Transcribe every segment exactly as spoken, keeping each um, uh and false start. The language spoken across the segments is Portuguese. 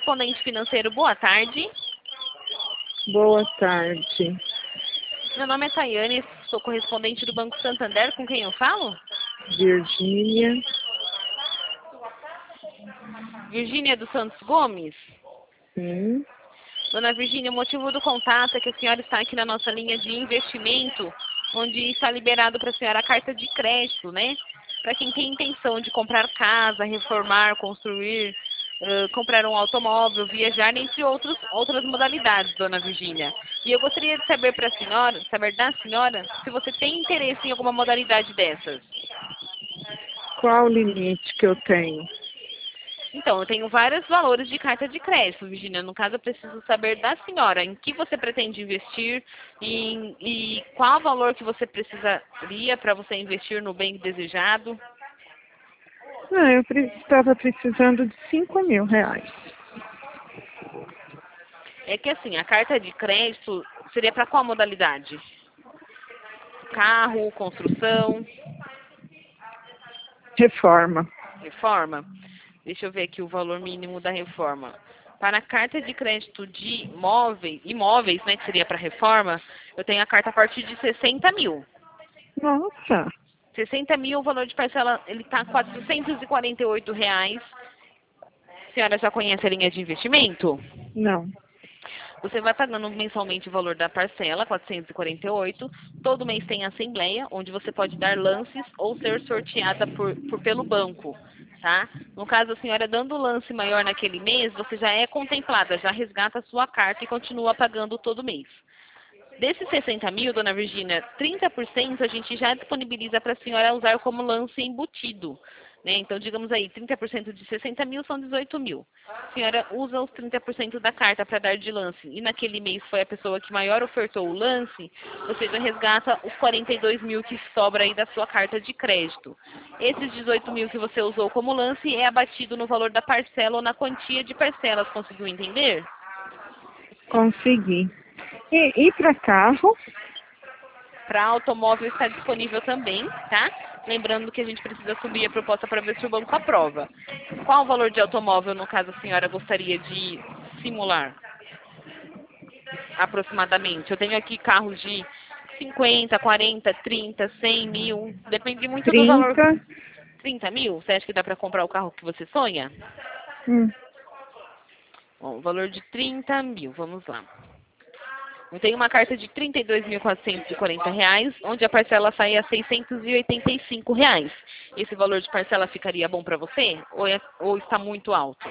correspondente financeiro, boa tarde. Boa tarde. Meu nome é Tayane, sou correspondente do Banco Santander, com quem eu falo? Virgínia. Virgínia dos Santos Gomes. Sim. Dona Virgínia, o motivo do contato é que a senhora está aqui na nossa linha de investimento, onde está liberado para a senhora a carta de crédito, né? Para quem tem intenção de comprar casa, reformar, construir, uh, comprar um automóvel, viajar, entre outros, outras modalidades, Dona Virgínia. E eu gostaria de saber para a senhora, saber da senhora, se você tem interesse em alguma modalidade dessas. Qual o limite que eu tenho? Então, eu tenho vários valores de carta de crédito, Virgínia. No caso, eu preciso saber da senhora em que você pretende investir e, e qual o valor que você precisaria para você investir no bem desejado. Ah, eu estava precisando de cinco mil reais. É que assim, a carta de crédito seria para qual modalidade? Carro, construção, Reforma. reforma? Deixa eu ver aqui o valor mínimo da reforma. Para a carta de crédito de imóveis, imóveis, né, que seria para reforma, eu tenho a carta a partir de sessenta mil. Nossa. sessenta mil, o valor de parcela, ele está quatrocentos e quarenta e oito reais. A senhora já conhece a linha de investimento? Não. Você vai pagando mensalmente o valor da parcela, quatrocentos e quarenta e oito. Todo mês tem assembleia, onde você pode dar lances ou ser sorteada por, por pelo banco, tá? No caso, a senhora dando o lance maior naquele mês, você já é contemplada, já resgata a sua carta e continua pagando todo mês. Desses sessenta mil, dona Virgínia, trinta por cento a gente já disponibiliza para a senhora usar como lance embutido. Né? Então, digamos aí, trinta por cento de sessenta mil são dezoito mil. A senhora usa os trinta por cento da carta para dar de lance. E naquele mês foi a pessoa que maior ofertou o lance, você já resgata os quarenta e dois mil que sobra aí da sua carta de crédito. Esses dezoito mil que você usou como lance é abatido no valor da parcela ou na quantia de parcelas. Conseguiu entender? Consegui. E, e para carro? Para automóvel está disponível também, tá? Lembrando que a gente precisa subir a proposta para ver se o banco aprova. Qual o valor de automóvel, no caso, a senhora gostaria de simular? Aproximadamente. Eu tenho aqui carros de cinquenta, quarenta, trinta, cem mil. Depende muito do valor. trinta. trinta mil? Você acha que dá para comprar o carro que você sonha? Hum. Bom, o valor de trinta mil. Vamos lá. Eu tenho uma carta de trinta e dois mil quatrocentos e quarenta reais, onde a parcela sai a seiscentos e oitenta e cinco reais. Esse valor de parcela ficaria bom para você? Ou, é, ou está muito alto?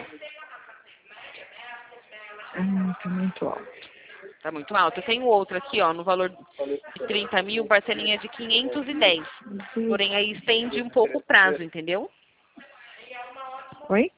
Ah, tá muito alto. Está muito alto. Eu tenho outro aqui, ó, no valor de trinta mil, parcelinha de quinhentos e dez. Porém, aí estende um pouco o prazo, entendeu? Oi?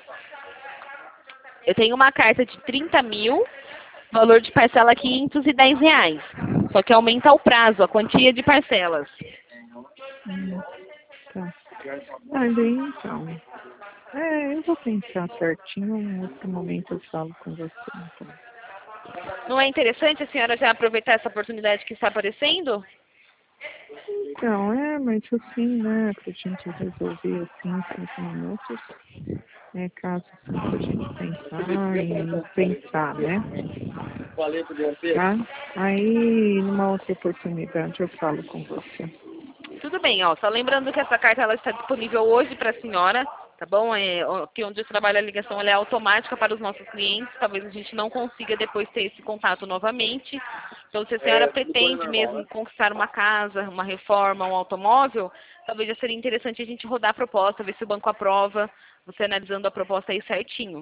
Eu tenho uma carta de trinta mil, valor de parcela quinhentos e dez reais. Só que aumenta o prazo, a quantia de parcelas. Hum, tá. Ah, bem, então. É, eu vou pensar certinho. Em outro momento eu falo com você, então. Não é interessante a senhora já aproveitar essa oportunidade que está aparecendo? Então, é, mas assim, né, pra gente resolver assim em cinco minutos, é caso assim pra gente pensar e pensar, né? Tá? Aí, numa outra oportunidade, eu falo com você. Tudo bem, ó. Só lembrando que essa carta ela está disponível hoje para a senhora, tá bom? É, aqui onde eu trabalho a ligação ela é automática para os nossos clientes. Talvez a gente não consiga depois ter esse contato novamente. Então, se a senhora pretende mesmo conquistar uma casa, uma reforma, um automóvel, talvez já seria interessante a gente rodar a proposta, ver se o banco aprova, você analisando a proposta aí certinho.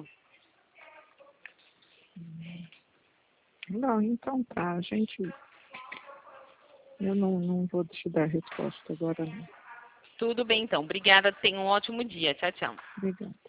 Não, então tá, a gente. Eu não, não vou te dar resposta agora, não. Tudo bem, então. Obrigada. Tenha um ótimo dia. Tchau, tchau. Obrigada.